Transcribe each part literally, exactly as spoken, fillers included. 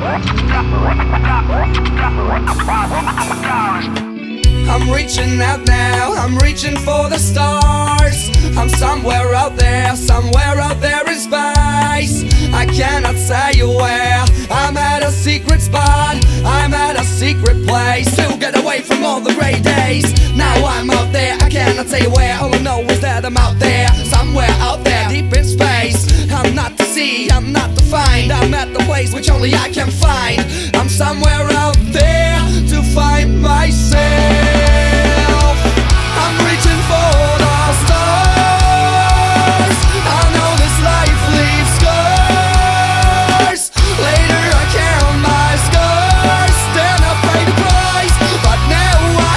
I'm reaching out now, I'm reaching for the stars. I'm somewhere out there, somewhere out there in space. I cannot say where, I'm at a secret spot, I'm at a secret place to get away from all the gray days. Now I'm out there, I cannot say where, all I know is that I'm out there, somewhere out there, deep in space. I'm not to see, I'm not to find, I'm at the place which only I can find. I'm somewhere out there to find myself. I'm reaching for the stars. I know this life leaves scars. Later I count my scars, then I pay the price, but now I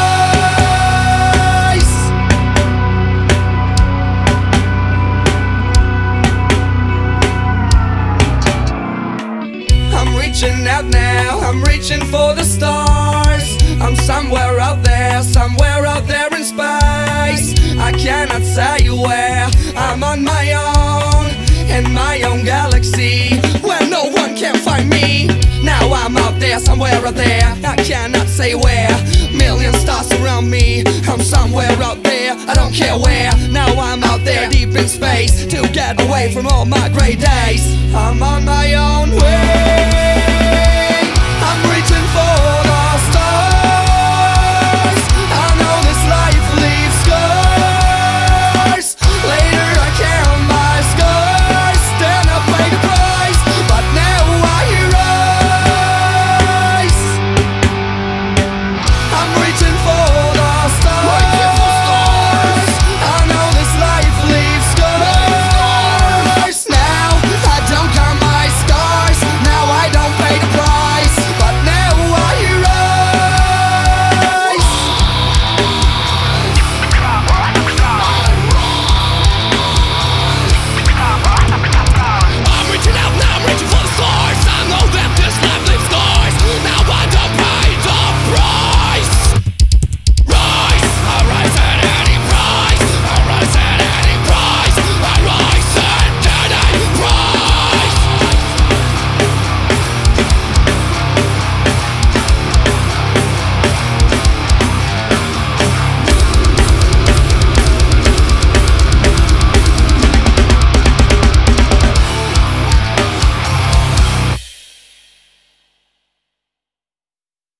rise. I'm reaching out now, I'm reaching for the stars. I'm somewhere out there, somewhere out there in space. I cannot say where, I'm on my own, in my own galaxy, where no one can find me. Now I'm out there, somewhere out there, I cannot say where. Million stars around me, I'm somewhere out there, I don't care where. Now I'm out there, deep in space, to get away from all my gray days. I'm on my own way.